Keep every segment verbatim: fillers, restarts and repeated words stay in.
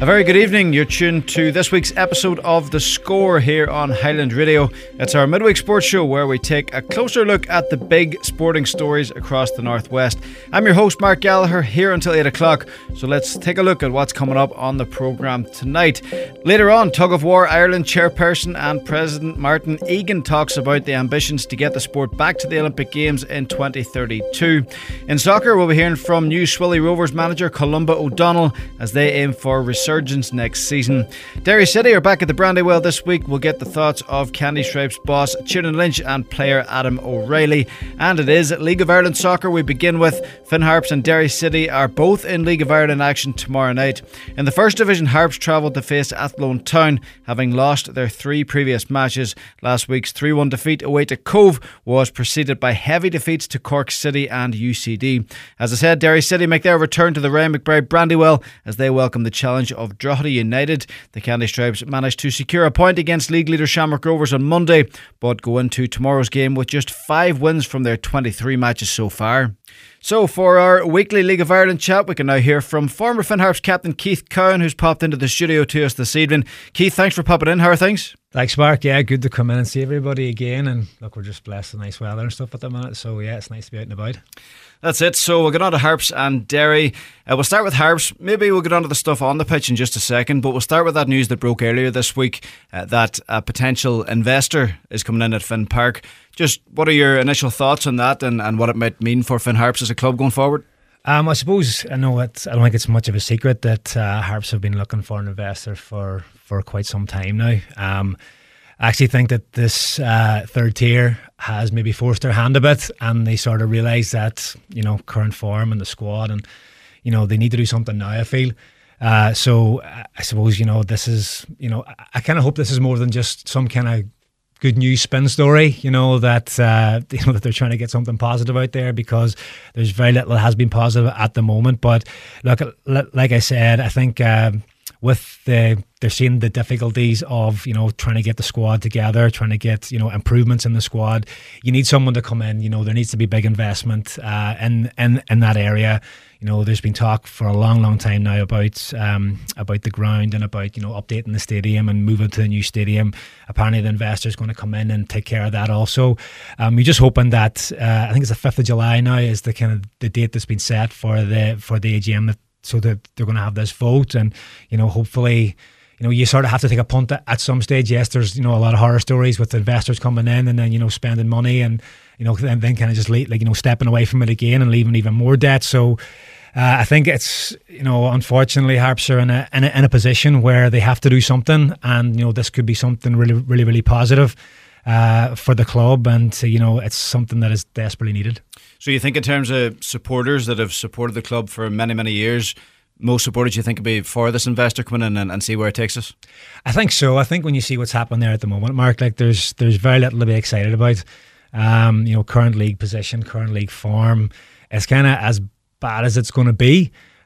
A very good evening. You're tuned to this week's episode of The Score here on Highland Radio. It's our midweek sports show where we take a closer look at the big sporting stories across the Northwest. I'm your host, Mark Gallagher, here until eight o'clock. So let's take a look at what's coming up on the programme tonight. Later on, Tug of War Ireland chairperson and President Martin Egan talks about the ambitions to get the sport back to the Olympic Games in twenty thirty-two. In soccer, we'll be hearing from new Swilly Rovers manager Columba O'Donnell as they aim for resurgence next season. Derry City are back at the Brandywell this week. We'll get the thoughts of Candy Stripes boss Kieran Lynch and player Adam O'Reilly. And it is League of Ireland soccer we begin with. Finn Harps and Derry City are both in League of Ireland action tomorrow night. In the first division, Harps travelled to face Athlone Town, having lost their three previous matches. Last week's three one defeat away to Cove was preceded by heavy defeats to Cork City and U C D. As I said, Derry City make their return to the Ray McBride Brandywell as they welcome the challenge of Drogheda United. The Candy Stripes managed to secure a point against league leader Shamrock Rovers on Monday, but go into tomorrow's game with just five wins from their twenty-three matches so far. So for our weekly League of Ireland chat, we can now hear from former Finn Harps captain Keith Cowan, who's popped into the studio to us this evening. Keith, thanks for popping in. How are things? Thanks, Mark. Yeah, good to come in and see everybody again. And look, we're just blessed with nice weather and stuff at the minute. So yeah, it's nice to be out and about. That's it. So we'll get on to Harps and Derry. Uh, we'll start with Harps. Maybe we'll get on to the stuff on the pitch in just a second, but we'll start with that news that broke earlier this week uh, that a potential investor is coming in at Finn Park. Just what are your initial thoughts on that and, and what it might mean for Finn Harps as a club going forward? Um, I suppose, I know it's, I don't think it's much of a secret that uh, Harps have been looking for an investor for, for quite some time now. Um, I actually think that this uh, third tier has maybe forced their hand a bit, and they sort of realise that, you know, current form and the squad, and, you know, they need to do something now, I feel. Uh, so I suppose, you know, this is, you know, I, I kind of hope this is more than just some kind of good news spin story, you know, that uh, you know that they're trying to get something positive out there, because there's very little that has been positive at the moment. But look, like I said, I think um, with the they're seeing the difficulties of, you know, trying to get the squad together, trying to get, you know, improvements in the squad. You need someone to come in. You know, there needs to be big investment uh, in in in that area. You know, there's been talk for a long, long time now about um, about the ground and about, you know, updating the stadium and moving to a new stadium. Apparently, the investor is going to come in and take care of that also. Um, we're just hoping that uh, I think it's the fifth of July now is the kind of the date that's been set for the for the A G M, that, so that they're going to have this vote, and, you know, hopefully, you know, you sort of have to take a punt at, at some stage. Yes, there's, you know, a lot of horror stories with investors coming in and then, you know, spending money and, you know, and then kind of just like, you know, stepping away from it again and leaving even more debt. So uh, I think it's, you know, unfortunately, Harps are in a, in a in a position where they have to do something, and, you know, this could be something really, really, really positive uh, for the club, and, you know, it's something that is desperately needed. So you think in terms of supporters that have supported the club for many, many years, most supporters you think would be for this investor coming in and, and see where it takes us? I think so. I think when you see what's happening there at the moment, Mark, like there's there's very little to be excited about. Um, you know, current league position, current league form, it's kind of as bad as it's going to be.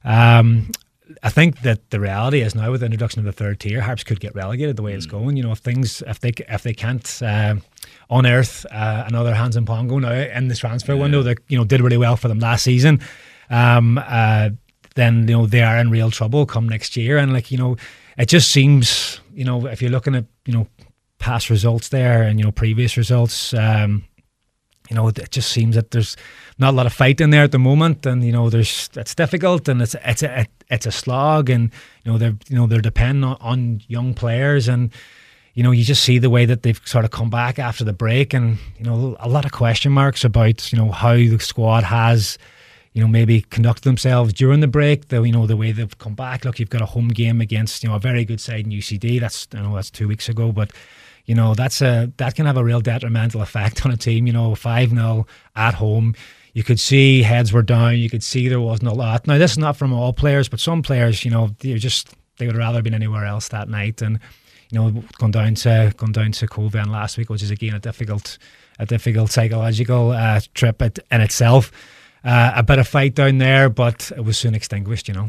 Um, I think that the reality is now with the introduction of the third tier, Harps could get relegated the way it's going. You know, if things, if they if they can't uh, unearth uh, another Hands in Pongo now in this transfer yeah. window that, you know, did really well for them last season, um, uh, then, you know, they are in real trouble come next year. And, like, you know, it just seems, you know, if you're looking at, you know, past results there and, you know, previous results, um, you know, it just seems that there's not a lot of fight in there at the moment, and, you know, there's it's difficult, and it's it's a it's a slog, and, you know, they're you know they're depending on, on young players, and, you know, you just see the way that they've sort of come back after the break, and, you know, a lot of question marks about, you know, how the squad has, you know, maybe conducted themselves during the break. The, you know, the way they've come back. Look, you've got a home game against, you know, a very good side in U C D. That's, I know that's two weeks ago, but, you know, that's a that can have a real detrimental effect on a team. You know, five nil at home. You could see heads were down. You could see there wasn't a lot. Now, this is not from all players, but some players, you know, they just they would rather been anywhere else that night. And, you know, gone down to gone down to Colven last week, which is again a difficult a difficult psychological uh, trip in itself. Uh, a bit of fight down there, but it was soon extinguished, you know.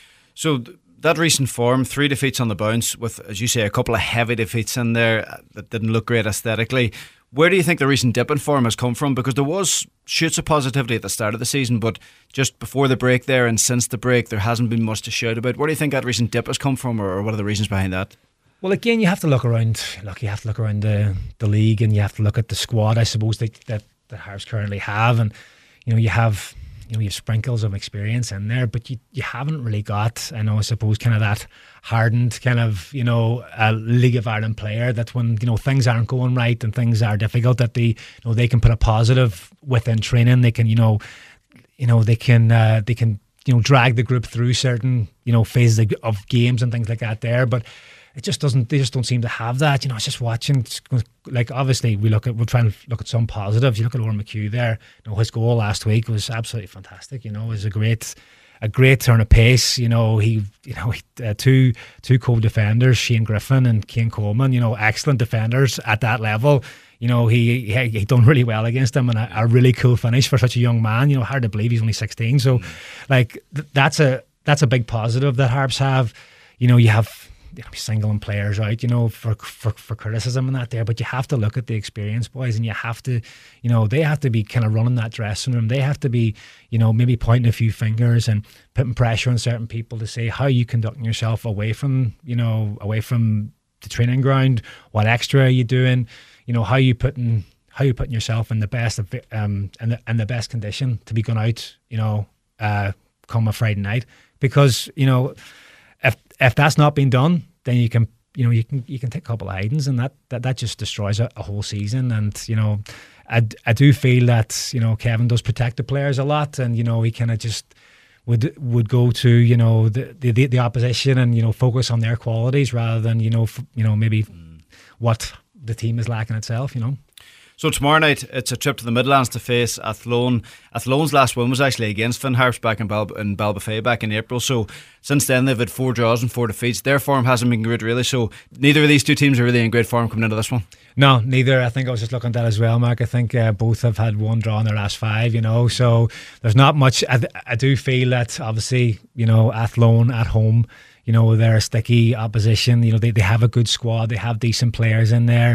So th- that recent form, three defeats on the bounce with, as you say, a couple of heavy defeats in there that didn't look great aesthetically. Where do you think the recent dip in form has come from? Because there was shoots of positivity at the start of the season, but just before the break there and since the break, there hasn't been much to shout about. Where do you think that recent dip has come from, or what are the reasons behind that? Well, again, you have to look around. Look, you have to look around the, the league, and you have to look at the squad, I suppose, that that, that Hearts currently have, and you know, you have you know you have sprinkles of experience in there, but you you haven't really got, I know, I suppose, kind of that hardened kind of you know a League of Ireland player that when you know things aren't going right and things are difficult, that they you know they can put a positive within training. They can you know you know they can uh, they can you know drag the group through certain you know phases of, of games and things like that there, but. It just doesn't. They just don't seem to have that. You know, I was just watching. Like, obviously, we look at. We're trying to look at some positives. You look at Oran McHugh there. You know, his goal last week was absolutely fantastic. You know, it was a great, a great turn of pace. You know, he, you know, he, uh, two two co-defenders, Shane Griffin and Kane Coleman. You know, excellent defenders at that level. You know, he he, he done really well against them, and a, a really cool finish for such a young man. You know, hard to believe he's only sixteen. So, mm. like, th- that's a that's a big positive that Harps have. You know, you have. You know, singling players out, you know, for, for for criticism and that there, but you have to look at the experienced boys, and you have to, you know, they have to be kind of running that dressing room. They have to be, you know, maybe pointing a few fingers and putting pressure on certain people to say how you conducting yourself away from, you know, away from the training ground. What extra are you doing? You know, how you putting how you putting yourself in the best of um in the in the best condition to be going out, you know, uh, come a Friday night, because you know. If if that's not been done, then you can you know you can you can take a couple of hidings, and that, that, that just destroys a, a whole season. And you know, I, I do feel that you know Kevin does protect the players a lot, and you know he kind of just would would go to you know the, the the opposition and you know focus on their qualities rather than you know f- you know maybe mm. what the team is lacking itself. You know. So tomorrow night, it's a trip to the Midlands to face Athlone. Athlone's last win was actually against Finn Harps back in, Bal- in Ballybofey back in April. So since then, they've had four draws and four defeats. Their form hasn't been great, really. So neither of these two teams are really in great form coming into this one. No, neither. I think I was just looking at that as well, Mark. I think uh, both have had one draw in their last five, you know. So there's not much. I, I do feel that, obviously, you know, Athlone at home, you know, they're a sticky opposition. You know, they, they have a good squad. They have decent players in there.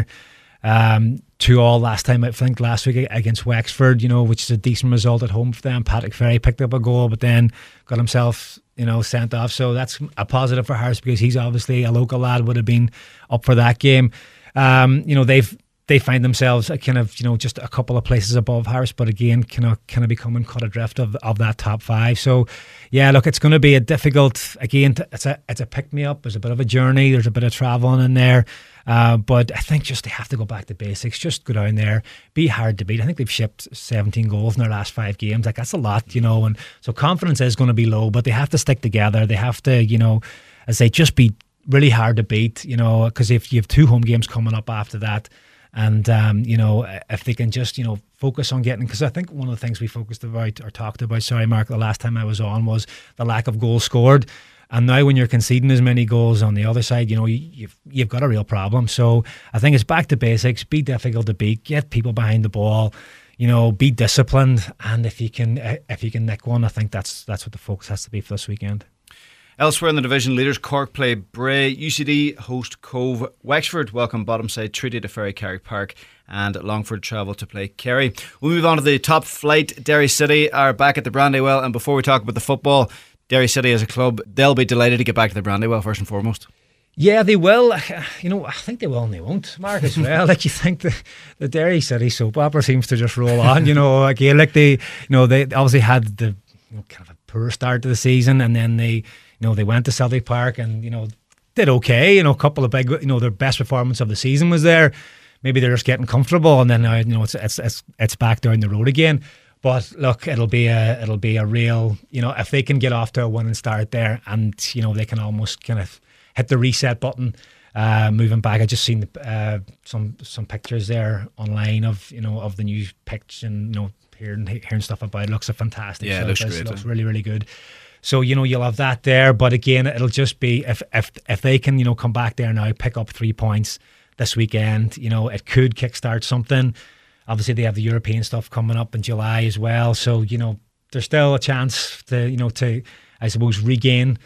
Um, two all last time, I think last week against Wexford, you know, which is a decent result at home for them. Patrick Ferry picked up a goal, but then got himself, you know, sent off. So that's a positive for Harris, because he's obviously a local lad, would have been up for that game. Um, you know, they've they find themselves a kind of, you know, just a couple of places above Harris, but again, kind of kind of becoming caught adrift of of that top five. So yeah, look, it's going to be a difficult, again, it's a it's a pick me up. There's a bit of a journey. There's a bit of traveling in there. Uh, but I think just they have to go back to basics. Just go down there, be hard to beat. I think they've shipped seventeen goals in their last five games. Like, that's a lot, you know. And so confidence is going to be low, but they have to stick together. They have to, you know, as they just be really hard to beat, you know, because if you have two home games coming up after that, and um, you know, if they can just, you know, focus on getting, because I think one of the things we focused about or talked about, sorry, Mark, the last time I was on was the lack of goals scored. And now when you're conceding as many goals on the other side, you know, you, you've you've got a real problem. So I think it's back to basics, be difficult to beat, get people behind the ball, you know, be disciplined. And if you can if you can nick one, I think that's that's what the focus has to be for this weekend. Elsewhere in the division leaders, Cork play Bray, U C D host Cove, Wexford welcome bottom side Treaty to Ferry Carrick Park, and Longford travel to play Kerry. We'll move on to the top flight. Derry City are back at the Brandywell, and before we talk about the football, Derry City as a club, they'll be delighted to get back to the Brandywell first and foremost. Yeah, they will. You know, I think they will and they won't, Mark, as well. Like, you think the, the Derry City soap opera seems to just roll on, you know. Again, like they, you know, they obviously had the, you know, kind of a poor start to the season, and then they, you know, they went to Celtic Park and, you know, did okay. You know, a couple of big, you know, their best performance of the season was there. Maybe they're just getting comfortable, and then now, you know, it's it's it's, it's back down the road again. But look, it'll be a it'll be a real, you know, if they can get off to a winning start there, and you know they can almost kind of hit the reset button, uh, moving back. I just seen uh, some some pictures there online of, you know, of the new pitch, and, you know, hearing hearing stuff about it. It looks a fantastic. Yeah, it looks great. It looks really really good. So, you know, you'll have that there, but again, it'll just be if if if they can, you know, come back there now, pick up three points this weekend, you know, it could kickstart something. Obviously, they have the European stuff coming up in July as well. So, you know, there's still a chance to, you know, to, I suppose, regain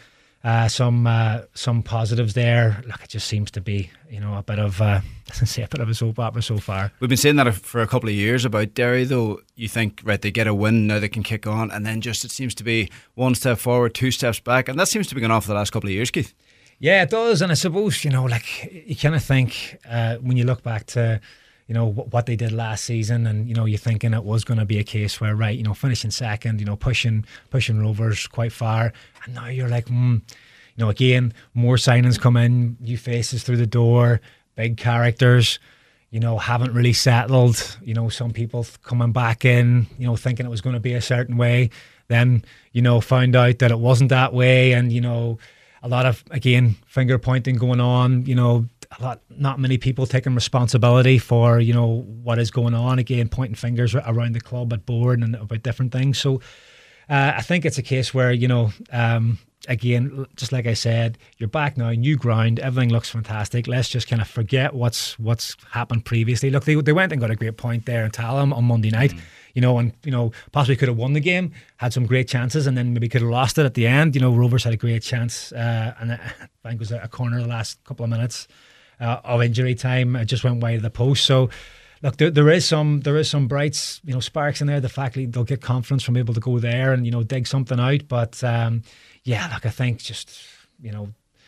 uh, some uh, some positives there. Look, it just seems to be, you know, a bit of uh, say a bit of a soap opera so far. We've been saying that for a couple of years about Derry, though. You think, right, they get a win, now they can kick on, and then just it seems to be one step forward, two steps back, and that seems to be going on for the last couple of years, Keith. Yeah, it does, and I suppose, you know, like you kind of think uh, when you look back to, you know, what they did last season, and you know, you're thinking it was going to be a case where, right, you know, finishing second, you know, pushing pushing Rovers quite far, and now you're like, mm, you know, again, more signings come in, new faces through the door, big characters, you know, haven't really settled. You know, some people coming back in, you know, thinking it was going to be a certain way, then you know, found out that it wasn't that way, and you know, a lot of again finger pointing going on, you know. A lot, not many people taking responsibility for, you know, what is going on. Again, pointing fingers around the club at board and about different things. So uh, I think it's a case where, you know, um, again, just like I said, you're back now, new ground, everything looks fantastic. Let's just kind of forget what's what's happened previously. Look, they they went and got a great point there in Tallaght on Monday night. Mm. You know, and you know, possibly could have won the game, had some great chances, and then maybe could have lost it at the end. You know, Rovers had a great chance, uh, and I think it was a corner the last couple of minutes. Uh, of injury time, it just went wide of the post. So, look, there, there is some there is some bright, you know, sparks in there. The fact that they'll get confidence from able to go there and you know dig something out. But um, yeah, look, I think just you know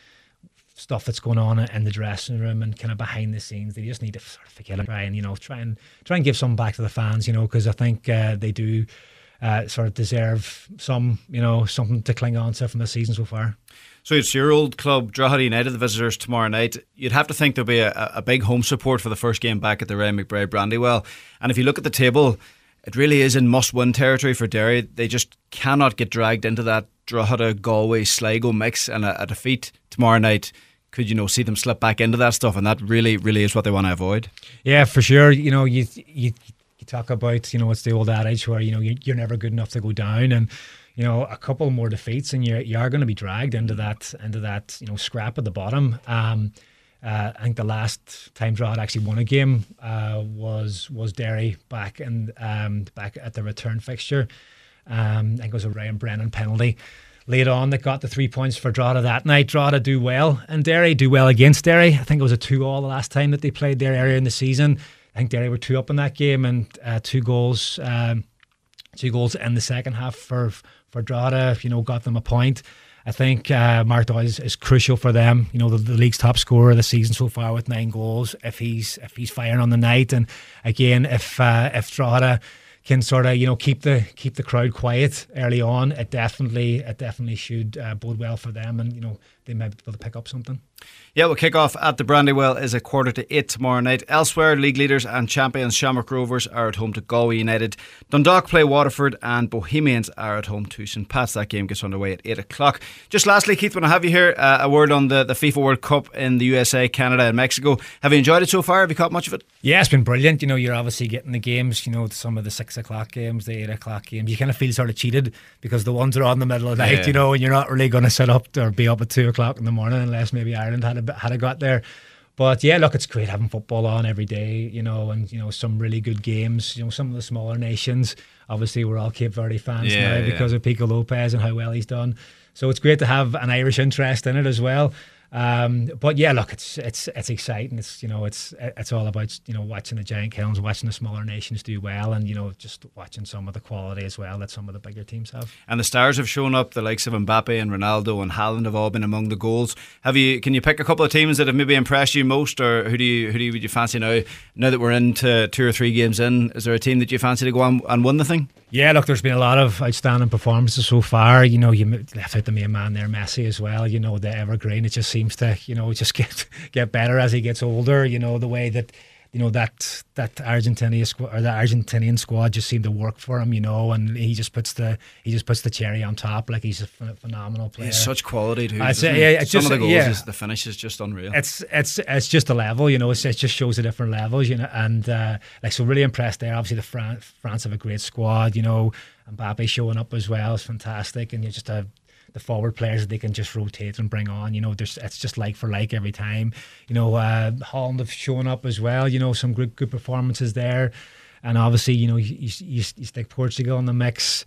stuff that's going on in the dressing room and kind of behind the scenes, they just need to sort of forget it, try and you know try and try and give some back to the fans, you know, because I think uh, they do uh, sort of deserve some, you know, something to cling on to from the season so far. So it's your old club, Drogheda United, the visitors tomorrow night. You'd have to think there'll be a, a big home support for the first game back at the Ray McBride Brandywell. And if you look at the table, it really is in must-win territory for Derry. They just cannot get dragged into that Drogheda, Galway, Sligo mix, and a, a defeat tomorrow night could, you know, see them slip back into that stuff, and that really, really is what they want to avoid. Yeah, for sure. You know, you you, you talk about, you know, it's the old adage where, you know, you're never good enough to go down, and you know, a couple more defeats and you're you are going to be dragged into that into that you know scrap at the bottom. Um, uh, I think the last time Drogheda actually won a game uh, was was Derry back and um, back at the return fixture. Um, I think it was a Ryan Brennan penalty late on that got the three points for Drogheda that night. Drogheda do well and Derry do well against Derry. I think it was a two all the last time that they played there earlier in the season. I think Derry were two up in that game and uh, two goals. Um, two goals in the second half for. For Drogheda, you know, got them a point. I think uh, Mark Doyle is, is crucial for them. You know, the, the league's top scorer of the season so far with nine goals. If he's if he's firing on the night, and again, if uh, if Drogheda can sort of you know keep the keep the crowd quiet early on, it definitely it definitely should uh, bode well for them, and you know they might be able to pick up something. Yeah, we'll kick off at the Brandywell is a quarter to eight tomorrow night. Elsewhere, league leaders and champions Shamrock Rovers are at home to Galway United. Dundalk play Waterford and Bohemians are at home to St Pat's. That game gets underway at eight o'clock. Just lastly, Keith, when I have you here, uh, a word on the, the FIFA World Cup in the U S A, Canada and Mexico. Have you enjoyed it so far? Have you caught much of it? Yeah, it's been brilliant. You know, you're obviously getting the games, you know, some of the six o'clock games, the eight o'clock games. You kind of feel sort of cheated because the ones are on the middle of the night, yeah. you know, and you're not really going to sit up or be up at two o'clock in the morning unless maybe Ireland had a, had a got there. But yeah, look, it's great having football on every day, you know, and you know some really good games. You know, some of the smaller nations. Obviously, we're all Cape Verde fans yeah, now yeah. because of Pico Lopez and how well he's done. So it's great to have an Irish interest in it as well. Um, but yeah, look, it's it's it's exciting. It's you know, it's it's all about you know watching the giant kilns, watching the smaller nations do well, and you know just watching some of the quality as well that some of the bigger teams have. And the stars have shown up. The likes of Mbappe and Ronaldo and Haaland have all been among the goals. Have you? Can you pick a couple of teams that have maybe impressed you most, or who do you who do you, would you fancy now? Now that we're into two or three games in, is there a team that you fancy to go on and win the thing? Yeah, look, there's been a lot of outstanding performances so far. You know, you left out the main man there, Messi, as well. You know, the evergreen. It just seems to, you know, just get get better as he gets older. You know, the way that, you know, that that Argentinian squad or the Argentinian squad just seemed to work for him. You know, and he just puts the he just puts the cherry on top. Like he's a ph- phenomenal player. He's such quality too. I'd say, yeah, Some just, of the goals, yeah. is, the finish is just unreal. It's it's it's just a level, you know. It's, it just shows the different levels, you know. And uh, like so, really impressed there. Obviously, the Fran- France have a great squad, you know. Mbappe showing up as well is fantastic, and you just have the forward players that they can just rotate and bring on. You know, there's it's just like for like every time. You know, uh, Holland have shown up as well. You know, some good good performances there, and obviously, you know, you you, you stick Portugal in the mix.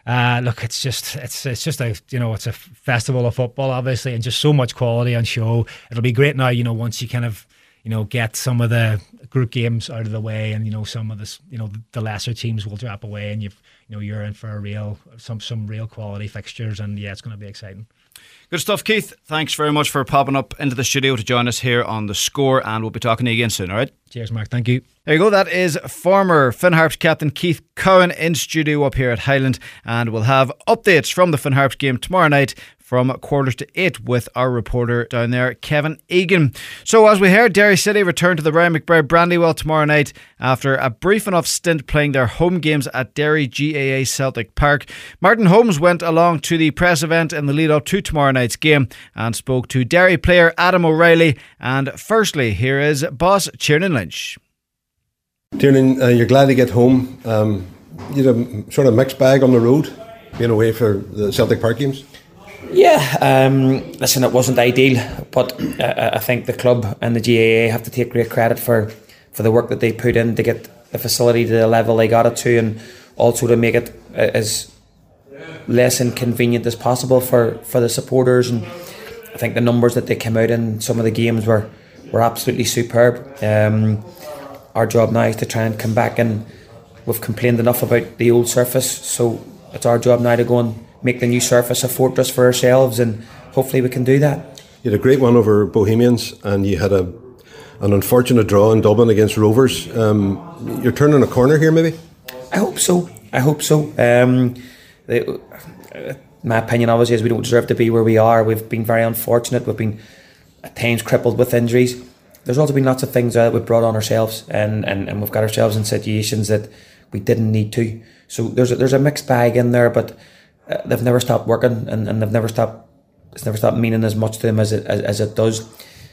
Uh, look, it's just it's it's just a you know it's a festival of football, obviously, and just so much quality on show. It'll be great now, you know, once you kind of you know get some of the group games out of the way, and you know some of this you know the lesser teams will drop away, and you've you know you're in for a real some some real quality fixtures, and yeah, it's going to be exciting. Good stuff, Keith. Thanks very much for popping up into the studio to join us here on The Score, and we'll be talking to you again soon, all right? Cheers, Mark. Thank you. There you go. That is former Finn Harps captain Keith Cowan in studio up here at Highland, and we'll have updates from the Finn Harps game tomorrow night from quarters to eight with our reporter down there, Kevin Egan. So as we heard, Derry City return to the Ryan McBride Brandywell tomorrow night after a brief enough stint playing their home games at Derry G A A Celtic Park. Martin Holmes went along to the press event in the lead up to tomorrow night's game and spoke to Derry player Adam O'Reilly. And firstly, here is boss Tiernan Lynch. Tiernan, uh, you're glad to get home. Um, you had a sort of mixed bag on the road, being away for the Celtic Park games. Yeah, um, listen, it wasn't ideal, but uh, I think the club and the G A A have to take great credit for, for the work that they put in to get the facility to the level they got it to, and also to make it as less inconvenient as possible for, for the supporters. And I think the numbers that they came out in some of the games were, were absolutely superb. Um, our job now is to try and come back, and we've complained enough about the old surface, so it's our job now to go and make the new surface a fortress for ourselves, and hopefully we can do that. You had a great one over Bohemians, and you had a an unfortunate draw in Dublin against Rovers. Um, you're turning a corner here, maybe? I hope so. I hope so. Um, they, my opinion, obviously, is we don't deserve to be where we are. We've been very unfortunate. We've been at times crippled with injuries. There's also been lots of things that we've brought on ourselves, and, and, and we've got ourselves in situations that we didn't need to. So there's a, there's a mixed bag in there, but Uh, they've never stopped working, and, and they've never stopped. It's never stopped meaning as much to them as it as, as it does.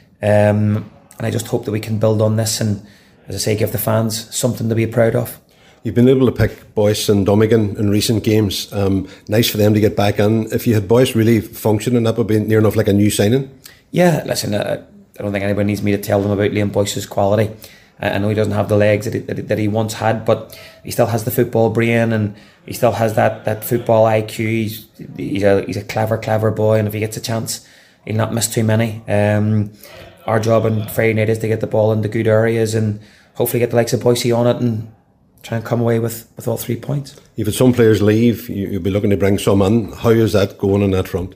Um, and I just hope that we can build on this, and, as I say, give the fans something to be proud of. You've been able to pick Boyce and Dummigan in recent games. Um, nice for them to get back in. If you had Boyce really functioning, that would be near enough like a new signing. Yeah, listen, uh, I don't think anybody needs me to tell them about Liam Boyce's quality. I know he doesn't have the legs that he, that he, that he once had, but he still has the football brain, and he still has that, that football I Q. He's he's a he's a clever clever boy, and if he gets a chance, he'll not miss too many. Um, our job on Friday night is to get the ball into good areas, and hopefully get the likes of Boise on it, and try and come away with, with all three points. You've had some players leave. You, you'll be looking to bring some in. How is that going on that front?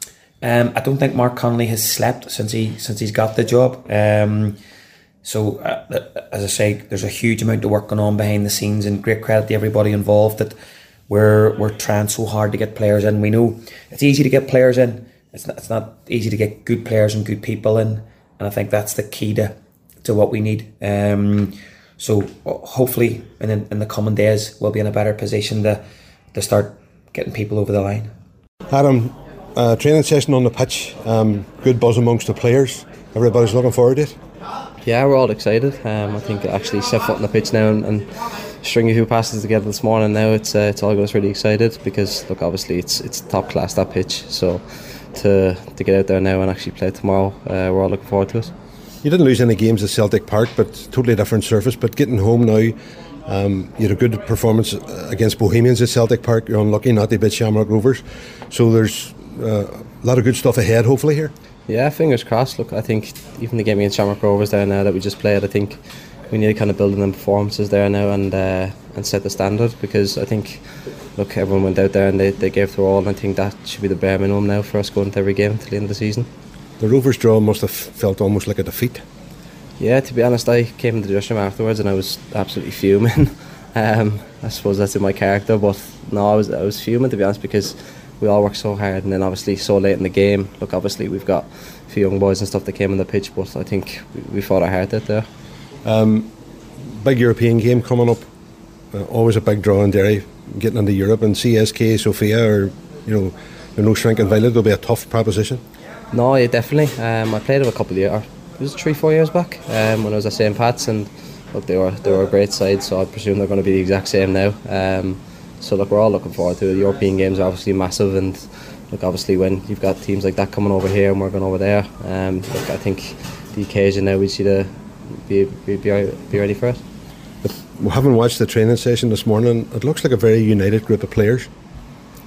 Um, I don't think Mark Connolly has slept since he since he's got the job. Um, So, uh, as I say, there's a huge amount of work going on behind the scenes, and great credit to everybody involved that we're we're trying so hard to get players in. We know it's easy to get players in. It's not, it's not easy to get good players and good people in, and I think that's the key to, to what we need. Um, so hopefully in, in the coming days we'll be in a better position to, to start getting people over the line. Adam, uh, training session on the pitch, um, good buzz amongst the players. Everybody's looking forward to it. Yeah, we're all excited. Um, I think actually set foot on the pitch now and, and string a few passes together this morning. Now it's uh, it's all got us really excited because look, obviously it's it's top class, that pitch. So to to get out there now and actually play tomorrow, uh, we're all looking forward to it. You didn't lose any games at Celtic Park, but totally different surface. But getting home now, um, you had a good performance against Bohemians at Celtic Park. You're unlucky not to beat Shamrock Rovers. So there's uh, a lot of good stuff ahead, hopefully here. Yeah, fingers crossed. Look, I think even the game against Shamrock Rovers there now that we just played, I think we need to kind of build on them performances there now and uh, and set the standard, because I think, look, everyone went out there and they, they gave their all, and I think that should be the bare minimum now for us going into every game until the end of the season. The Rovers draw must have felt almost like a defeat. Yeah, to be honest, I came into the dressing room afterwards and I was absolutely fuming. um, I suppose that's in my character, but no, I was I was fuming, to be honest, because we all worked so hard, and then obviously so late in the game. Look, obviously we've got a few young boys and stuff that came on the pitch, but I think we, we fought our heart out there. Um, big European game coming up, uh, always a big draw in Derry, getting into Europe, and C S K Sofia, or you know, they're no shrinking violet. It'll be a tough proposition. No, yeah, definitely. Um, I played them a couple of years, it was three, four years back um, when I was at Saint Pat's, and look, they were they were a great side, so I presume they're going to be the exact same now. Um, So look, we're all looking forward to it. The European games are obviously massive, and look, obviously when you've got teams like that coming over here and we're going over there, um, look, I think the occasion now we see to be be be ready for it. We haven't watched the training session this morning. It looks like a very united group of players.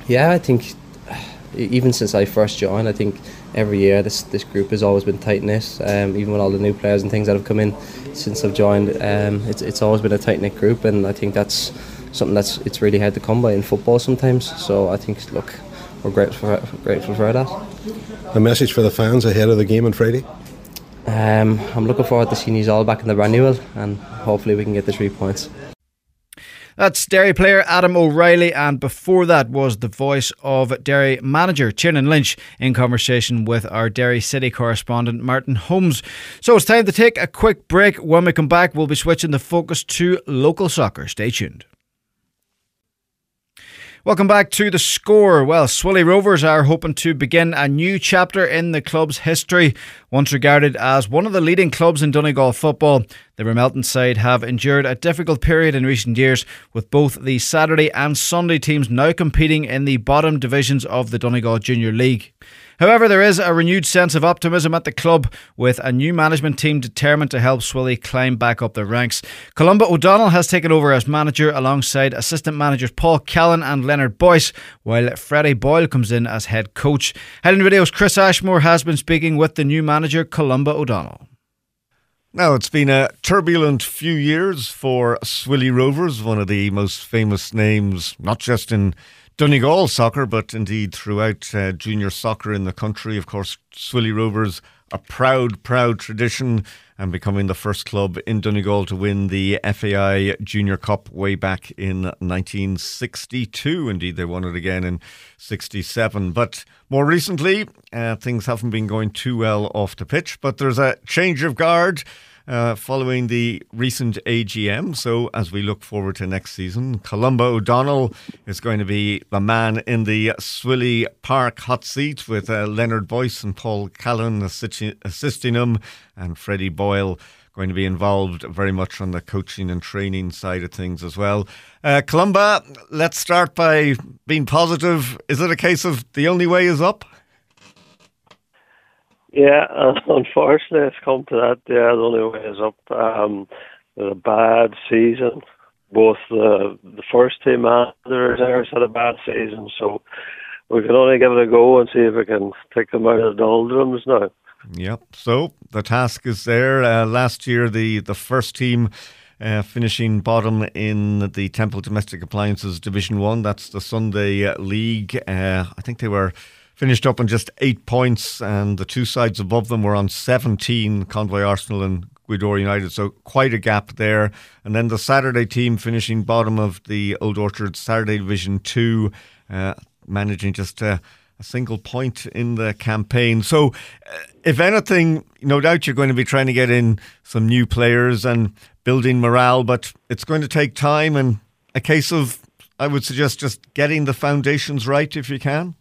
Yeah, I think even since I first joined, I think every year this this group has always been tight knit. Um, even with all the new players and things that have come in since I've joined, um, it's it's always been a tight knit group, and I think that's something that's it's really hard to come by in football sometimes. So I think, look, we're grateful for, grateful for that. A message for the fans ahead of the game on Friday? Um, I'm looking forward to seeing you all back in the Brandywell, and hopefully we can get the three points. That's Derry player Adam O'Reilly, and before that was the voice of Derry manager Tiernan Lynch in conversation with our Derry City correspondent Martin Holmes. So it's time to take a quick break. When we come back, we'll be switching the focus to local soccer. Stay tuned. Welcome back to The Score. Well, Swilly Rovers are hoping to begin a new chapter in the club's history. Once regarded as one of the leading clubs in Donegal football, the Ramelton side have endured a difficult period in recent years, with both the Saturday and Sunday teams now competing in the bottom divisions of the Donegal Junior League. However, there is a renewed sense of optimism at the club, with a new management team determined to help Swilly climb back up the ranks. Columba O'Donnell has taken over as manager alongside assistant managers Paul Callan and Leonard Boyce, while Freddie Boyle comes in as head coach. Highland Radio's Chris Ashmore has been speaking with the new manager, Columba O'Donnell. Now, it's been a turbulent few years for Swilly Rovers, one of the most famous names, not just in Donegal soccer, but indeed throughout uh, junior soccer in the country. Of course, Swilly Rovers, a proud, proud tradition, and becoming the first club in Donegal to win the F A I Junior Cup way back in nineteen sixty-two. Indeed, they won it again in sixty-seven. But more recently, uh, things haven't been going too well off the pitch, but there's a change of guard Uh, following the recent A G M. So as we look forward to next season, Columba O'Donnell is going to be the man in the Swilly Park hot seat, with uh, Leonard Boyce and Paul Callan assi- assisting him, and Freddie Boyle going to be involved very much on the coaching and training side of things as well. Uh, Columba, let's start by being positive. Is it a case of the only way is up? Yeah, unfortunately, it's come to that. Yeah, the only way is up. Um, it was a bad season. Both the the first team and the reserves had a bad season, so we can only give it a go and see if we can take them out of the doldrums now. Yep. So the task is there. Uh, last year, the the first team uh, finishing bottom in the Temple Domestic Appliances Division One. That's the Sunday League. Uh, I think they were finished up on just eight points, and the two sides above them were on seventeen, Convoy Arsenal and Gweedore United, so quite a gap there. And then the Saturday team finishing bottom of the Old Orchard Saturday Division two, uh, managing just a, a single point in the campaign. So, uh, if anything, no doubt you're going to be trying to get in some new players and building morale, but it's going to take time, and a case of, I would suggest, just getting the foundations right if you can.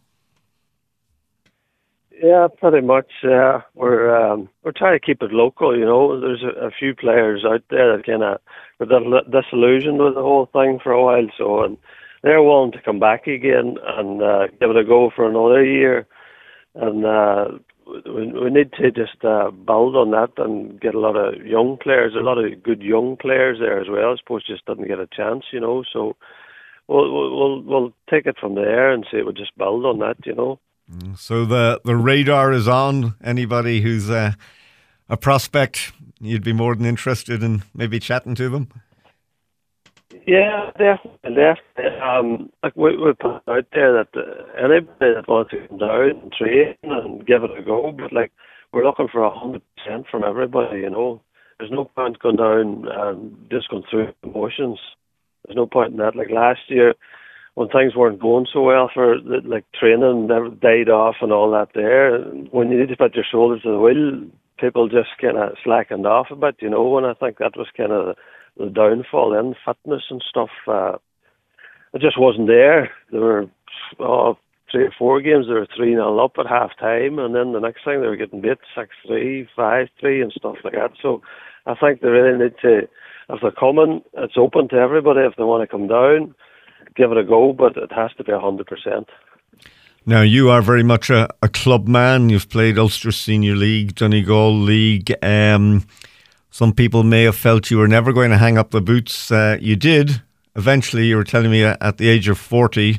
Yeah, pretty much. Yeah, we're um, we're trying to keep it local. You know, there's a, a few players out there that kind of were disillusioned with the whole thing for a while, so and they're willing to come back again and uh, give it a go for another year. And uh, we, we need to just uh, build on that and get a lot of young players, a lot of good young players there as well. I suppose just didn't get a chance, you know. So we'll we'll we'll take it from there and see. We'll just build on that, you know. So the, the radar is on. Anybody who's a, a prospect, you'd be more than interested in maybe chatting to them? Yeah, definitely. definitely. Um, like we, we put out there that uh, anybody that wants to come down and train and give it a go, but like we're looking for one hundred percent from everybody, you know. There's no point going down and just going through emotions. There's no point in that. Like last year, when things weren't going so well for like training, never died off and all that there, when you need to put your shoulders to the wheel, people just kind of slackened off a bit, you know, and I think that was kind of the, the downfall in fitness and stuff. Uh, it just wasn't there. There were oh, three or four games, they were three nil up at half time, and then the next thing they were getting beat six three, five three and stuff like that. So I think they really need to, if they're coming, it's open to everybody if they want to come down. Give it a go, but it has to be one hundred percent. Now, you are very much a, a club man. You've played Ulster Senior League, Donegal League. Um, some people may have felt you were never going to hang up the boots. Uh, you did. Eventually, you were telling me at the age of forty,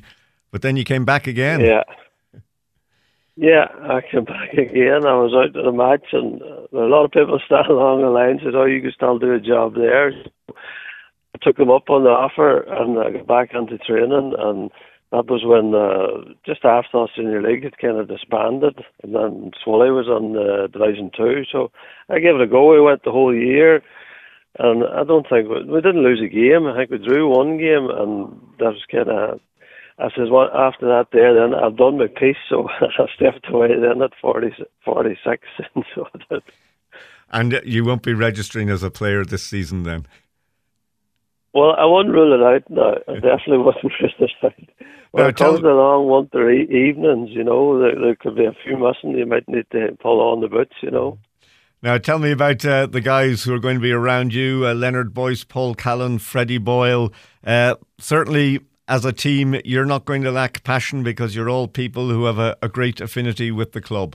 But then you came back again. Yeah. Yeah, I came back again. I was out at a match, and uh, a lot of people standing along the line said, "Oh, you can still do a job there." So I took them up on the offer, and I got back into training, and that was when uh, just after the senior league it kind of disbanded, and then Swilly was on uh, Division Two, so I gave it a go. We went the whole year, and I don't think we, we didn't lose a game. I think we drew one game, and that was kind of. I says, well, after that there, then I've done my piece, so I stepped away then at forty, forty-six. And, so that. And you won't be registering as a player this season then? Well, I wouldn't rule it out. No, I definitely wouldn't rule it out. When No, it comes tell- along one or e- evenings, you know, there, there could be a few missing. You might need to pull on the boots, you know. Now, tell me about uh, the guys who are going to be around you, uh, Leonard Boyce, Paul Callan, Freddie Boyle. Uh, certainly, as a team, you're not going to lack passion because you're all people who have a, a great affinity with the club.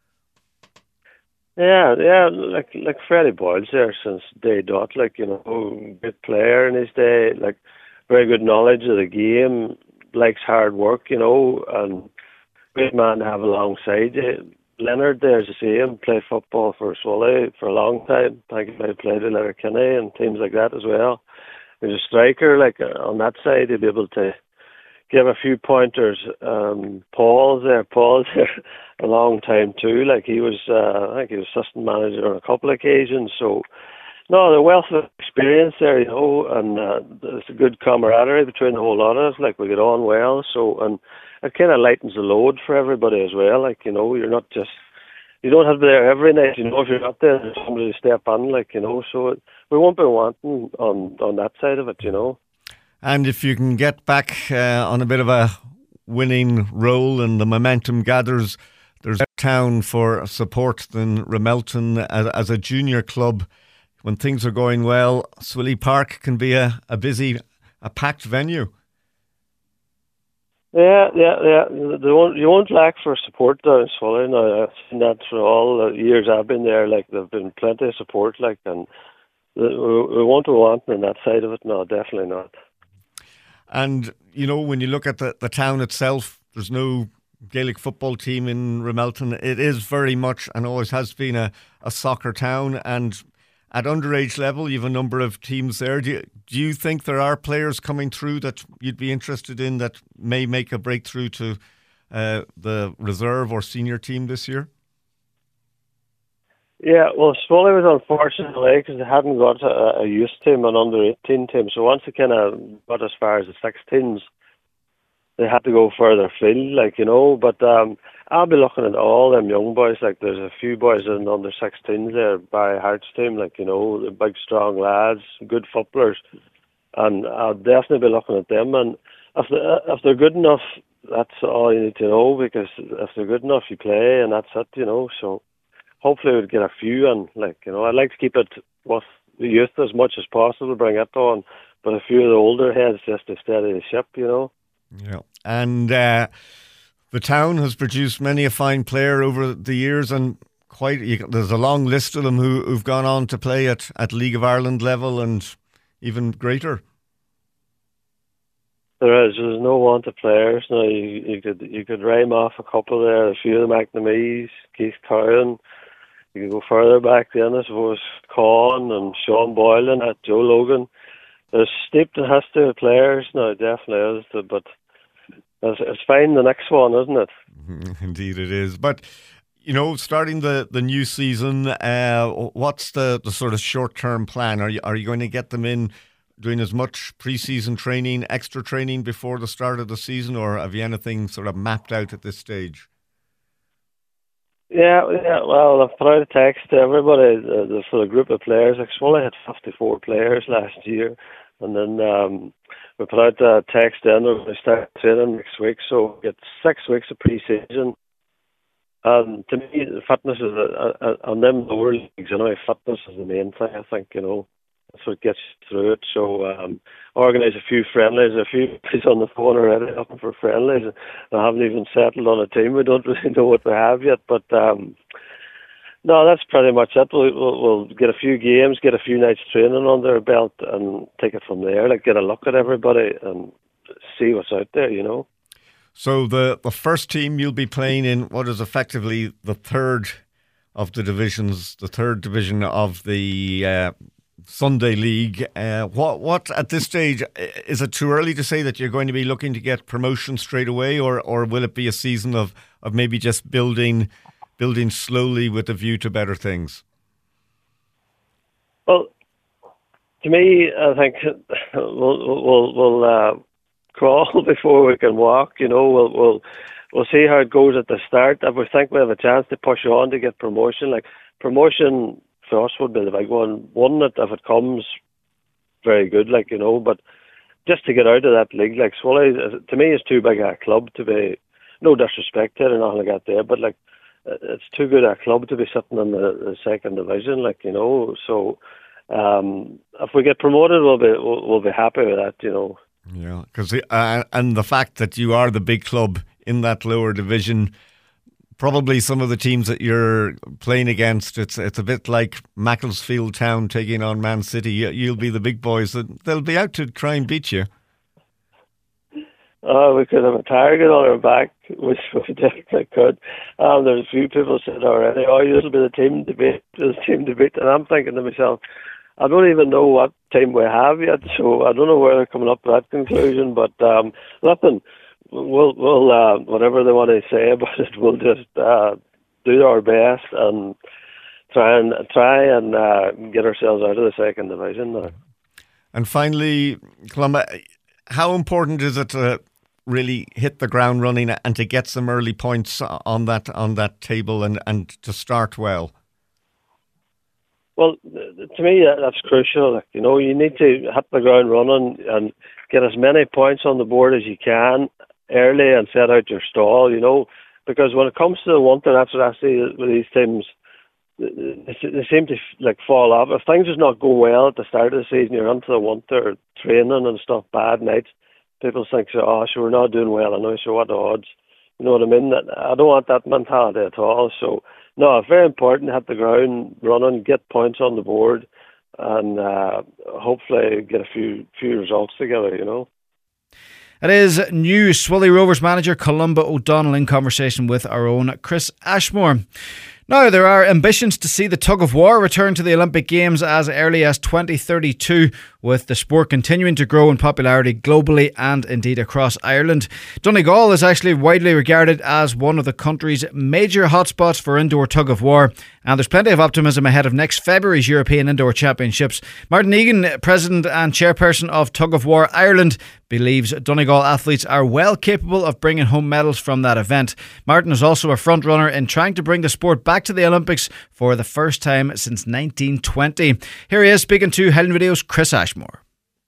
Yeah, yeah, like like Freddie Boyle's there since day dot, like, you know, good player in his day, like very good knowledge of the game, likes hard work, you know, and great man to have alongside you. Leonard there's the same, played football for Swilly for a long time. I think he played with Letterkenny and teams like that as well. He's a striker, like uh, on that side, he'll be able to give a few pointers. Um, Paul's there, Paul's there a long time too. Like he was, uh, I think he was assistant manager on a couple of occasions. So, no, the wealth of experience there, you know, and uh, there's a good camaraderie between the whole lot of us. Like we get on well. So, and it kind of lightens the load for everybody as well. Like, you know, you're not just. You don't have to be there every night, you know, if you're not there, there's somebody to step on, like, you know, so it, we won't be wanting on, on that side of it, you know. And if you can get back uh, on a bit of a winning roll and the momentum gathers, there's a town for support than Ramelton as, as a junior club. When things are going well, Swilly Park can be a, a busy, a packed venue. Yeah, yeah, yeah. They won't, you won't lack for support down in Swilly. Now, I've seen that for all the years I've been there. Like, there've been plenty of support, like, and we, we won't be wanting on that side of it. No, definitely not. And, you know, when you look at the, the town itself, there's no Gaelic football team in Ramelton. It is very much, and always has been, a, a soccer town. And at underage level, you have a number of teams there. Do you, do you think there are players coming through that you'd be interested in that may make a breakthrough to uh, the reserve or senior team this year? Yeah, well, Swilly was unfortunate because they hadn't got a, a youth team, an under eighteen team. So once they kind of got as far as the sixteens, they had to go further afield, like, you know. But um, I'll be looking at all them young boys. Like, there's a few boys in under sixteens there, Barry Hart's team, like, you know, the big, strong lads, good footballers. And I'll definitely be looking at them. And if they're, if they're good enough, that's all you need to know, because if they're good enough, you play, and that's it, you know. So hopefully we'll get a few, and, like, you know, I'd like to keep it with the youth as much as possible, bring it on, but a few of the older heads just to steady the ship, you know. Yeah, and uh, the town has produced many a fine player over the years, and quite you, there's a long list of them who, who've gone on to play at, at League of Ireland level and even greater. There is. There's no want of players. Now you, you could you could rhyme off a couple there. A few of the McNamees, Keith Cowan. You can go further back then, I suppose, Con and Sean Boyle and that, Joe Logan. There's steeped and has to have players now, definitely is. But it's, it's fine the next one, isn't it? Indeed it is. But, you know, starting the, the new season, uh, what's the, the sort of short-term plan? Are you, are you going to get them in doing as much pre-season training, extra training before the start of the season, or have you anything sort of mapped out at this stage? Yeah, yeah. Well, I've put out a text to everybody uh, the, for the group of players. Like, Swilly had fifty-four players last year, and then um, we put out a text then we're going to start training next week. So it's six weeks of pre-season. And to me, the fitness is a, a, a, on them lower leagues. You know, fitness is the main thing. I think, you know. That's what gets you through it. So um, organise a few friendlies. A few guys on the phone already looking for friendlies. I haven't even settled on a team. We don't really know what we have yet. But um, no, that's pretty much it. We'll, we'll, we'll get a few games, get a few nights training under our belt, and take it from there. Like, get a look at everybody and see what's out there, you know. So the, the first team you'll be playing in what is effectively the third of the divisions, the third division of the uh, Sunday League. Uh, what what at this stage, is it too early to say that you're going to be looking to get promotion straight away, or or will it be a season of, of maybe just building building slowly with a view to better things? Well, to me, I think we'll we'll, we'll uh, crawl before we can walk. You know, we'll we'll we'll see how it goes at the start. If we think we have a chance to push on to get promotion, like promotion for us would be the big one. One that if it comes, very good, like, you know, but just to get out of that league, like Swilly, to me, is too big a club to be, no disrespect to it or nothing like that there, but like, it's too good a club to be sitting in the, the second division, like, you know, so um, if we get promoted, we'll be, we'll, we'll be happy with that, you know. Yeah, because uh, and the fact that you are the big club in that lower division, probably some of the teams that you're playing against, it's it's a bit like Macclesfield Town taking on Man City. You'll be the big boys. They'll be out to try and beat you. Oh, we could have a target on our back, which we definitely could. Um, there's a few people said already, oh, this will be the team to beat, the team to beat. And I'm thinking to myself, I don't even know what team we have yet, so I don't know where they're coming up to that conclusion. But um, nothing. We'll, we'll uh, whatever they want to say about it, we'll just uh, do our best and try and try and uh, get ourselves out of the second division now. And finally, Columba, how important is it to really hit the ground running and to get some early points on that on that table and, and to start well? Well, to me, that's crucial. Like, you know, you need to hit the ground running and get as many points on the board as you can early and set out your stall, you know, because when it comes to the winter, that's what I see with these teams. They seem to like fall off. If things is not going well at the start of the season, you're into the winter training and stuff, bad nights. People think, so, oh, so we're not doing well. I know, so what the odds? You know what I mean? I don't want that mentality at all. So, no, it's very important to hit the ground running, get points on the board, and uh, hopefully get a few few results together, you know. It is new Swilly Rovers manager Columba O'Donnell in conversation with our own Chris Ashmore. Now, there are ambitions to see the tug of war return to the Olympic Games as early as twenty thirty-two, with the sport continuing to grow in popularity globally and indeed across Ireland. Donegal is actually widely regarded as one of the country's major hotspots for indoor tug of war, and there's plenty of optimism ahead of next February's European Indoor Championships. Martin Egan, President and Chairperson of Tug of War Ireland, believes Donegal athletes are well capable of bringing home medals from that event. Martin is also a front runner in trying to bring the sport back to the Olympics for the first time since nineteen twenty. Here he is speaking to Highland Radio's Chris Ashmore.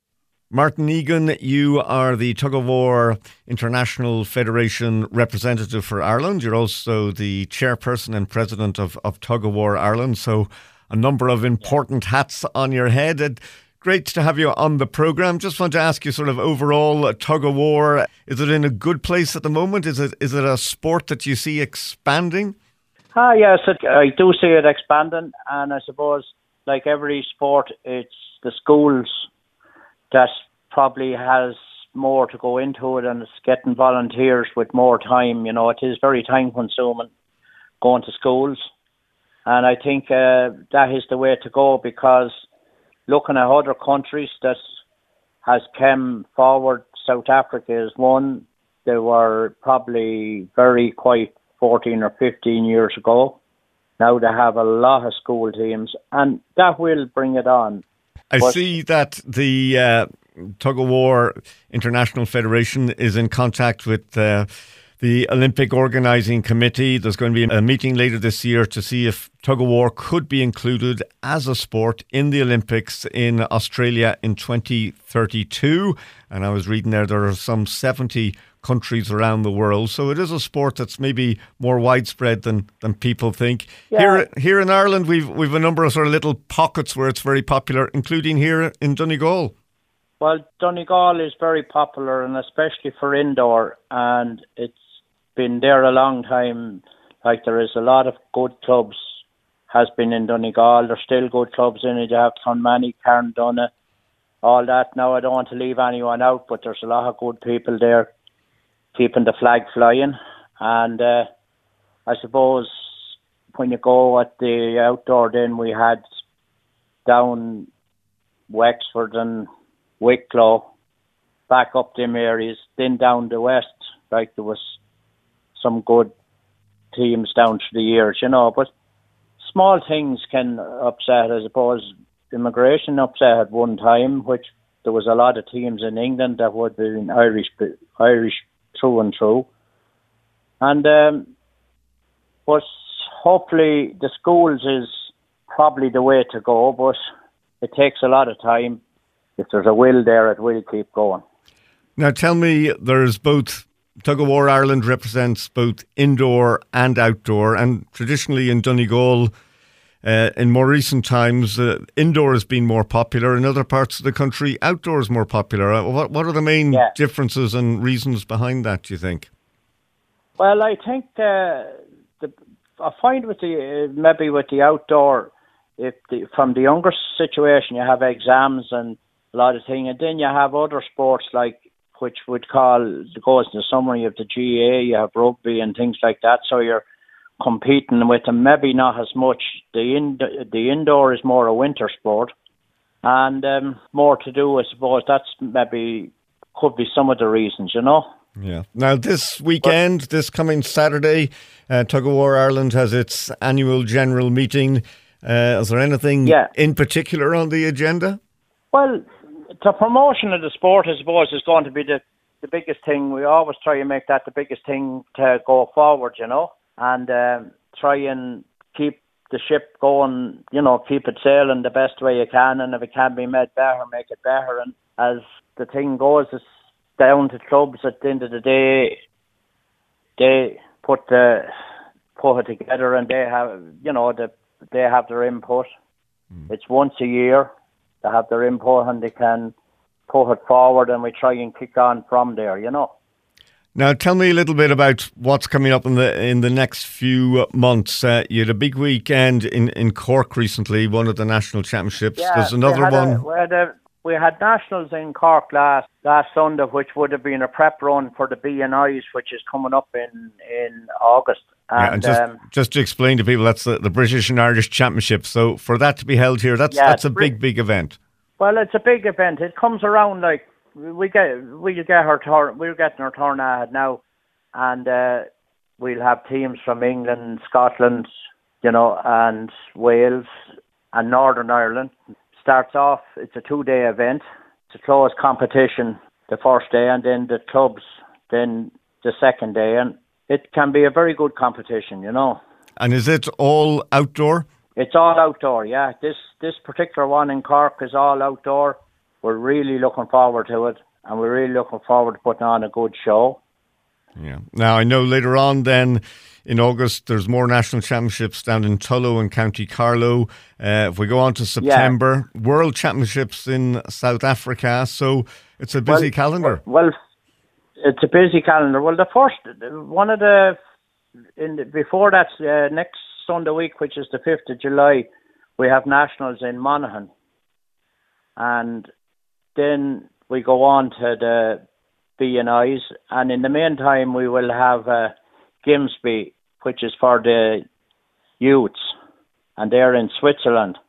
Martin Egan, you are the Tug of War International Federation representative for Ireland. You're also the chairperson and president of, of Tug of War Ireland, so a number of important hats on your head. And great to have you on the programme. Just want to ask you sort of overall, uh, Tug of War, is it in a good place at the moment? Is it is it a sport that you see expanding? Ah, yes, it, I do see it expanding, and I suppose, like every sport, it's the schools that probably has more to go into it, and it's getting volunteers with more time. You know, it is very time consuming going to schools, and I think uh, that is the way to go, because looking at other countries that has come forward, South Africa is one. They were probably very quiet fourteen or fifteen years ago. Now they have a lot of school teams, and that will bring it on. I but see that the uh, Tug of War International Federation is in contact with uh, the Olympic Organising Committee. There's going to be a meeting later this year to see if tug of war could be included as a sport in the Olympics in Australia in twenty thirty-two. And I was reading there, there are some seventy countries around the world. So it is a sport that's maybe more widespread than, than people think. Yeah. Here here in Ireland, we've we've a number of sort of little pockets where it's very popular, including here in Donegal. Well, Donegal is very popular, and especially for indoor, and it's been there a long time. Like, there is a lot of good clubs has been in Donegal. There's still good clubs in it. You have Clonmany, Carndonagh, all that. Now, I don't want to leave anyone out, but there's a lot of good people there. keeping the flag flying. And uh, I suppose when you go at the outdoor, then we had down Wexford and Wicklow, back up them areas, then down the west, like there was some good teams down through the years, you know, but small things can upset. I suppose immigration upset at one time, which there was a lot of teams in England that would be Irish, Irish through and through. And um, but hopefully the schools is probably the way to go, but it takes a lot of time. If there's a will there, it will keep going. Now tell me, there's both, Tug of War Ireland represents both indoor and outdoor, and traditionally in Donegal, uh, in more recent times, uh, indoor has been more popular. In other parts of the country, outdoor is more popular. Uh, what, what are the main yeah. differences and reasons behind that, do you think? Well, I think uh, the, I find with the uh, maybe with the outdoor, if the, from the younger situation, you have exams and a lot of things, and then you have other sports like which would call goes in the summer. You have the G A A, you have rugby and things like that. So you're competing with them. Maybe not as much. The in, the indoor is more a winter sport, and um, more to do. I suppose that's maybe could be some of the reasons. You know. Yeah. Now, this weekend, but, this coming Saturday, uh, Tug of War Ireland has its annual general meeting. Uh, is there anything yeah. in particular on the agenda? Well, the promotion of the sport, I suppose, is going to be the, the biggest thing. We always try to make that the biggest thing to go forward, you know, and um, try and keep the ship going, you know, keep it sailing the best way you can, and if it can be made better, make it better. And as the thing goes, it's down to clubs at the end of the day. They put the put it together, and they have, you know, the, they have their input. Mm. It's once a year. They have their input and they can put it forward, and we try and kick on from there, you know. Now, tell me a little bit about what's coming up in the in the next few months. Uh, you had a big weekend in, in Cork recently, one of the national championships. Yeah, There's another we had one. A, we, had a, we had nationals in Cork last last Sunday, which would have been a prep run for the B N Is, which is coming up in, in August. And, yeah, and just, um, just to explain to people, that's the, the British and Irish Championship. So for that to be held here, that's yeah, that's a big, big event. Well, it's a big event. It comes around like we get we get our turn. We're getting our turn ahead now, and uh, we'll have teams from England, Scotland, you know, and Wales and Northern Ireland. Starts off. It's a two-day event. It's a closed competition the first day, and then the clubs then the second day, and it can be a very good competition, you know. And is it all outdoor? It's all outdoor, yeah. This this particular one in Cork is all outdoor. We're really looking forward to it, and we're really looking forward to putting on a good show. Yeah. Now, I know later on then in August there's more national championships down in Tullow and County Carlow. Uh, if we go on to September, yeah. World Championships in South Africa. So it's a busy well, calendar. Well, it's a busy calendar. Well, the first, one of the, in the, before that, uh, next Sunday week, which is the fifth of July, we have nationals in Monaghan. And then we go on to the B N Is. And in the meantime, we will have uh, Gimsby, which is for the youths. And they're in Switzerland.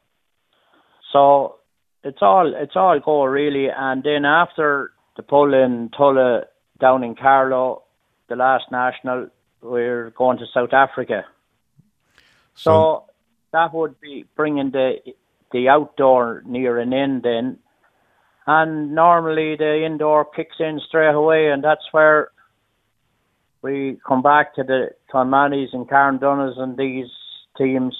So it's all it's all go really. And then after the pull in Tulla down in Carlow, the last national, we're going to South Africa. So, so that would be bringing the the outdoor near an end then. And normally the indoor kicks in straight away, and that's where we come back to the Clonmannys and Carndonnas and these teams.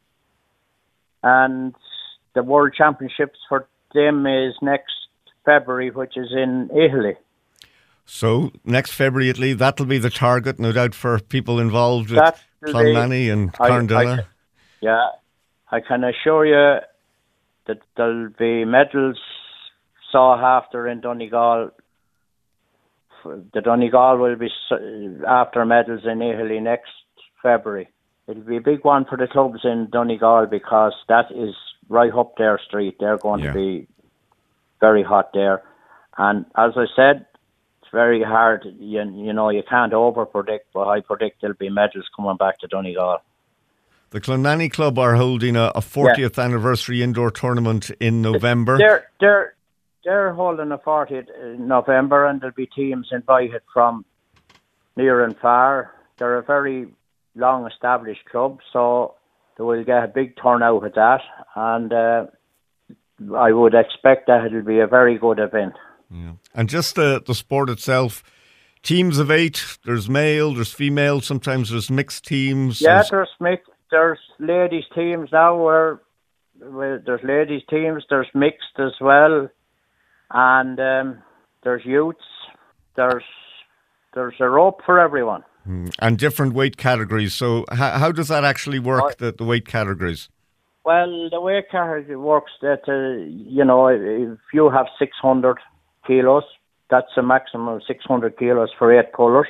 And the World Championships for them is next February, which is in Italy. So next February, Italy, that'll be the target, no doubt, for people involved with Clonmany and Carndonna. Yeah, I can assure you that there'll be medals sought after in Donegal. The Donegal will be after medals in Italy next February. It'll be a big one for the clubs in Donegal because that is right up their street. They're going yeah. to be very hot there. And as I said, very hard. You, you know, you can't over predict, but I predict there'll be medals coming back to Donegal. The Clonanny Club are holding a, a fortieth yeah. anniversary indoor tournament in November. They're they're they're holding a fortieth in November, and there'll be teams invited from near and far. They're a very long established club, so they will get a big turnout at that, and uh, I would expect that it'll be a very good event. Yeah. And just the the sport itself. Teams of eight. There's male. There's female. Sometimes there's mixed teams. Yeah, there's, there's mixed. There's ladies teams now where, where there's ladies teams, there's mixed as well, and um, there's youths, there's there's a rope for everyone. Mm. And different weight categories. So how, how does that actually work, uh, the, the weight categories? Well, the weight category works that, uh, you know, if you have six hundred kilos, that's a maximum of six hundred kilos for eight pullers.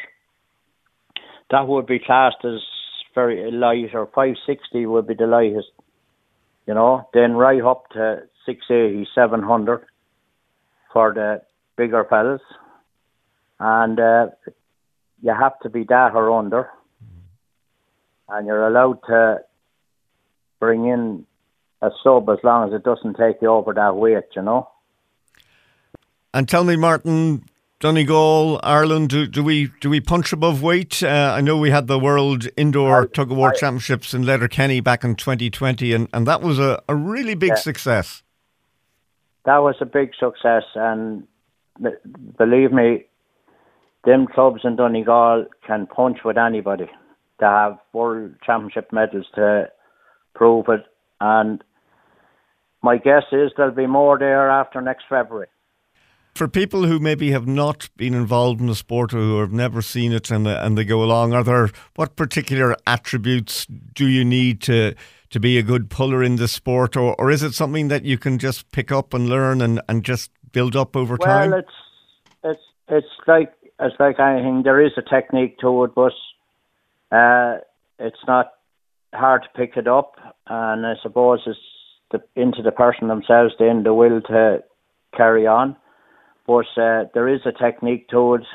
That would be classed as very light, or five sixty would be the lightest, you know. Then right up to six eighty, seven hundred for the bigger fellas, and uh, you have to be that or under, and you're allowed to bring in a sub as long as it doesn't take you over that weight, you know. And tell me, Martin, Donegal, Ireland, do, do we do we punch above weight? Uh, I know we had the World Indoor Tug of War Championships in Letterkenny back in twenty twenty, and, and that was a, a really big yeah. success. That was a big success, and believe me, them clubs in Donegal can punch with anybody. They have World Championship medals to prove it, and my guess is there'll be more there after next February. For people who maybe have not been involved in the sport or who have never seen it and, and they go along, are there, what particular attributes do you need to to be a good puller in this sport, or, or is it something that you can just pick up and learn and, and just build up over well, time? Well, it's it's it's like it's like anything. There is a technique to it, but uh, it's not hard to pick it up, and I suppose it's the, into the person themselves, then the will to carry on. But uh, there is a technique to it,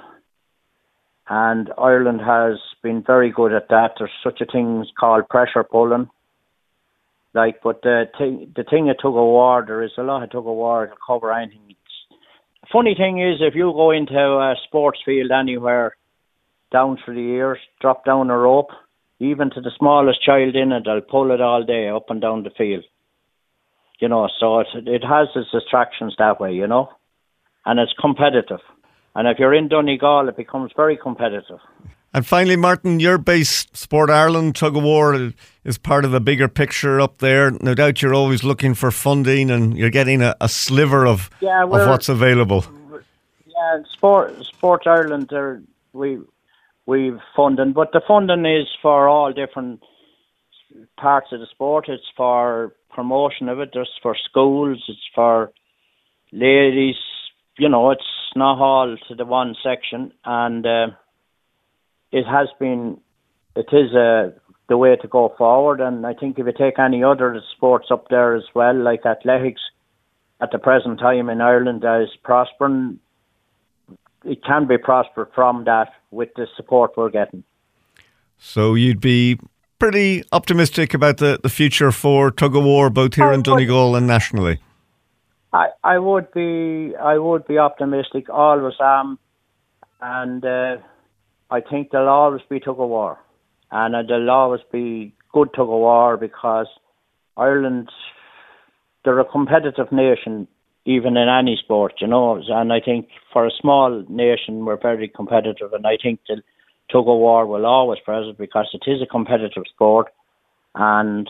and Ireland has been very good at that. There's such a thing called pressure pulling. Like, but the thing, the thing at tug of war, there is a lot of tug of war to cover anything. The funny thing is, if you go into a sports field anywhere, down through the years, drop down a rope, even to the smallest child in it, they'll pull it all day up and down the field. You know, so it it has its attractions that way, you know. And it's competitive. And if you're in Donegal, it becomes very competitive. And finally, Martin, your base, Sport Ireland, Tug of War, is part of the bigger picture up there. No doubt you're always looking for funding and you're getting a, a sliver of, yeah, of what's available. Yeah, Sport Sport Ireland, are, we, we've funding, but the funding is for all different parts of the sport. It's for promotion of it, there's for schools, it's for ladies. You know, it's not all to the one section, and uh, it has been, it is uh, the way to go forward. And I think if you take any other sports up there as well, like athletics, at the present time in Ireland is prospering, it can be prospered from that with the support we're getting. So you'd be pretty optimistic about the, the future for Tug of War, both here in Donegal and nationally? I, I would be I would be optimistic, always am, and uh, I think there'll always be tug of war, and uh, there'll always be good tug of war, because Ireland, they're a competitive nation, even in any sport, you know, and I think for a small nation we're very competitive, and I think the tug of war will always present because it is a competitive sport, and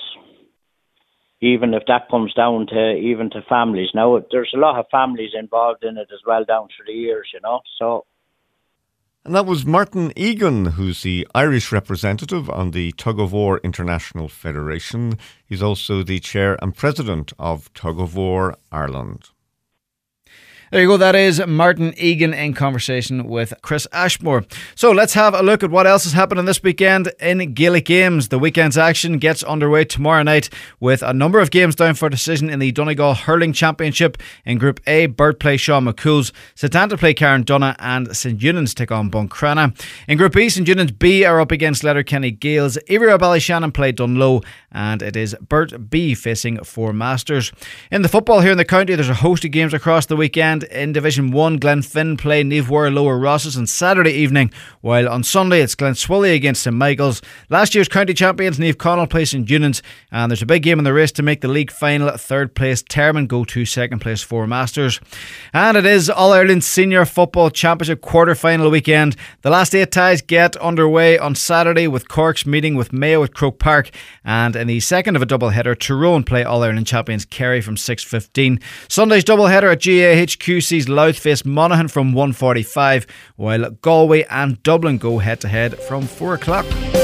even if that comes down to even to families. Now, there's a lot of families involved in it as well down through the years, you know. So, and that was Martin Egan, who's the Irish representative on the Tug of War International Federation. He's also the chair and president of Tug of War Ireland. There you go, that is Martin Egan in conversation with Chris Ashmore. So let's have a look at what else is happening this weekend in Gaelic games. The weekend's action gets underway tomorrow night with a number of games down for decision in the Donegal Hurling Championship. In Group A, Burt play Sean McCool's, Setanta play Karen Dunna, and St Eunan's take on Buncrana. In Group B, St Eunan's B are up against Letterkenny Gales, Ivrea Ballyshannon play Dunlow, and it is Burt B facing Four Masters. In the football here in the county, there's a host of games across the weekend. In Division one, Glenfin play Niamh Lower Rosses on Saturday evening, while on Sunday it's Glenswilly against St Michael's. Last year's county champions Niamh Connell play St Eunan's, and there's a big game in the race to make the league final. Third place Termon go to second place Four Masters. And it is All-Ireland Senior Football Championship quarter final weekend. The last eight ties get underway on Saturday with Cork's meeting with Mayo at Croke Park, and in the second of a double header, Tyrone play All-Ireland champions Kerry from six fifteen. Sunday's double header at G A H Q sees Louth face Monaghan from one forty-five, while Galway and Dublin go head to head from four o'clock.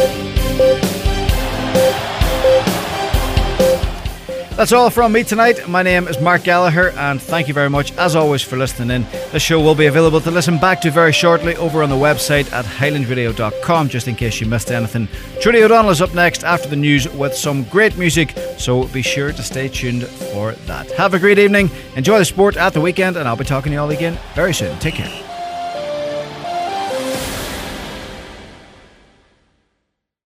That's all from me tonight. My name is Mark Gallagher, and thank you very much as always for listening in. The show will be available to listen back to very shortly over on the website at highland radio dot com, just in case you missed anything. Trudy O'Donnell is up next after the news with some great music, so be sure to stay tuned for that. Have a great evening, enjoy the sport at the weekend, and I'll be talking to you all again very soon. Take care.